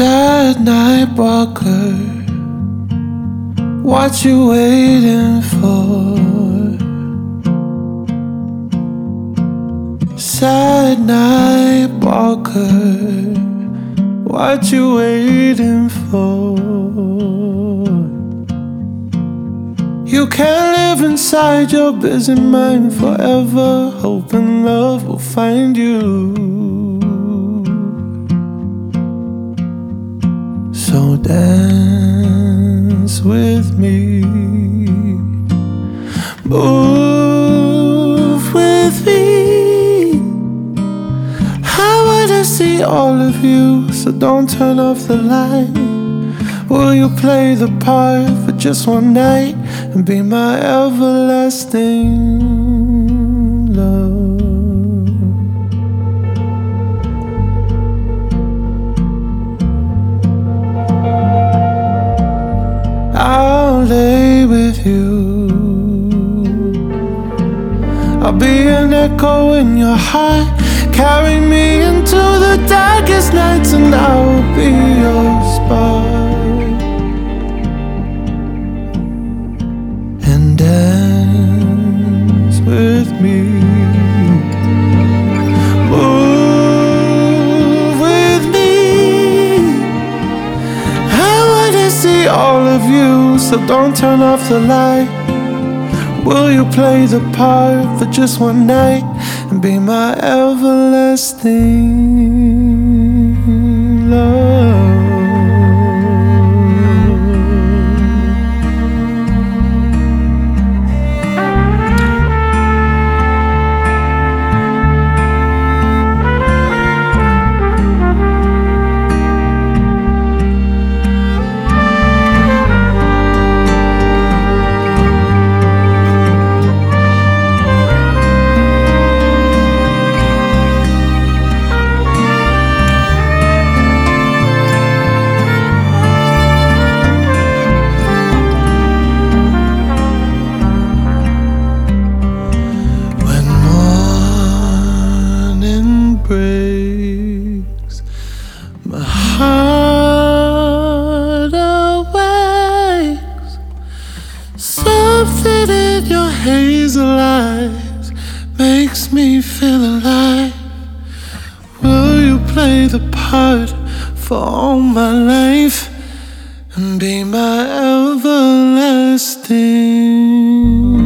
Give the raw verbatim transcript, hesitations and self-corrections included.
Sad night walker, what you waiting for? Sad night walker, what you waiting for? You can't live inside your busy mind forever, hoping love will find you. So dance with me, move with me. I wanna see all of you, so don't turn off the light. Will you play the part for just one night and be my everlasting love? I'll lay with you. I'll be an echo in your heart. Carry me into the darkest nights and I will be your spark. And dance with me, move with me. I wanna see all of you, so don't turn off the light. Will you play the part for just one night and be my everlasting love? Breaks my heart awakes. Something in your hazel eyes makes me feel alive. Will you play the part for all my life and be my everlasting